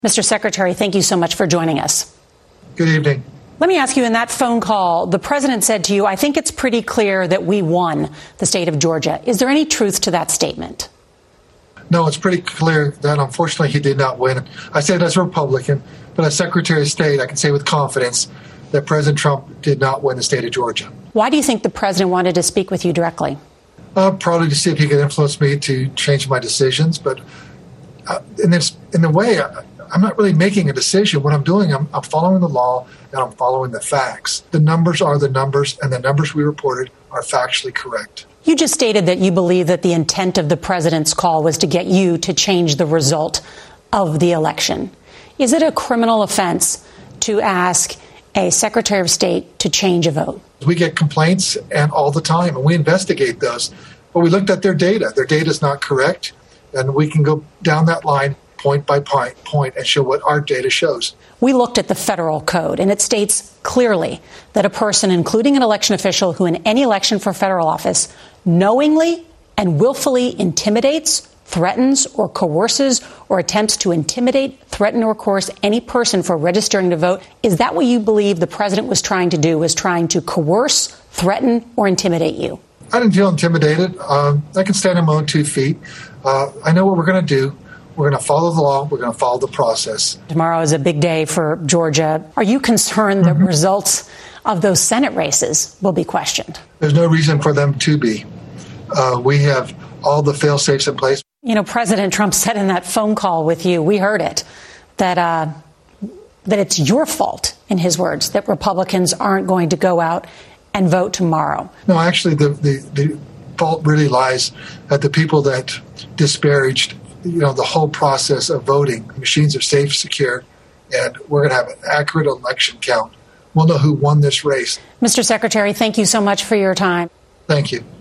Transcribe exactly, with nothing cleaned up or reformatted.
Mister Secretary, thank you so much for joining us. Good evening. Let me ask you, in that phone call, the president said to you, I think it's pretty clear that we won the state of Georgia. Is there any truth to that statement? No, it's pretty clear that, unfortunately, he did not win. I say it as a Republican, but as Secretary of State, I can say with confidence that President Trump did not win the state of Georgia. Why do you think the president wanted to speak with you directly? Uh, probably to see if he could influence me to change my decisions. But uh, in this, in the way, I, I'm not really making a decision. What I'm doing, I'm, I'm following the law and I'm following the facts. The numbers are the numbers, and the numbers we reported are factually correct. You just stated that you believe that the intent of the president's call was to get you to change the result of the election. Is it a criminal offense to ask a Secretary of State to change a vote? We get complaints and all the time, and we investigate those. But we looked at their data. Their data is not correct, and we can go down that line point by point, point and show what our data shows. We looked at the federal code, and it states clearly that a person, including an election official who in any election for federal office knowingly and willfully intimidates, threatens, or coerces, or attempts to intimidate, threaten, or coerce any person for registering to vote. Is that what you believe the president was trying to do, was trying to coerce, threaten, or intimidate you? I didn't feel intimidated. Um, I can stand on my own two feet. Uh, I know what we're going to do. We're going to follow the law. We're going to follow the process. Tomorrow is a big day for Georgia. Are you concerned that mm-hmm. results of those Senate races will be questioned? There's no reason for them to be. Uh, we have all the fail-safes in place. You know, President Trump said in that phone call with you, we heard it, that uh, that it's your fault, in his words, that Republicans aren't going to go out and vote tomorrow. No, actually, the, the, the fault really lies at the people that disparaged, you know, the whole process of voting. Machines are safe, secure, and we're going to have an accurate election count. We'll know who won this race. Mister Secretary, thank you so much for your time. Thank you.